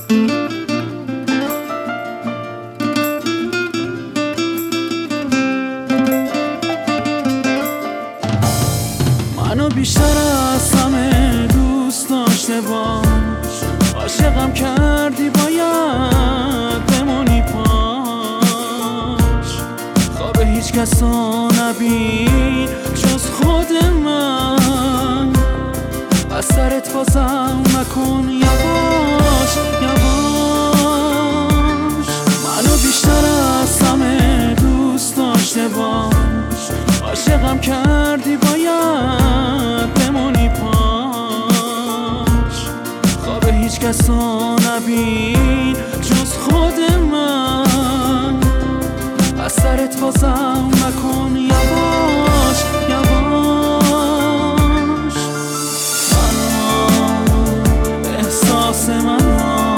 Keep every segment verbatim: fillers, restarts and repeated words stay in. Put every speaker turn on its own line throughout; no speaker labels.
منو بیشتر از همه دوست داشته باش، عاشقم کردی باید بمونی پاش. خواب هیچ کس رو نبین جز خود من، از سرت بازم نکن یواش یواش. منو بیشتر از همه دوست داشته باش، عاشقم کردی باید بمونی پاش. خواب هیچ کس رو نبین جز خود من، از سرت بازم نکن یواش یواش. منو احساس منو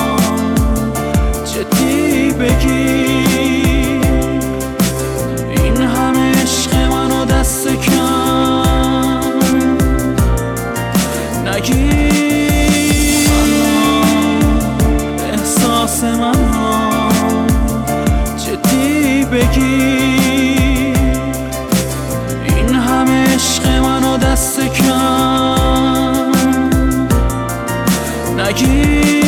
جدی بگیر، این همه عشق منو دست کم نگیر. احساس منو جدی بگیر، این همه عشق منو دست کم نگیر.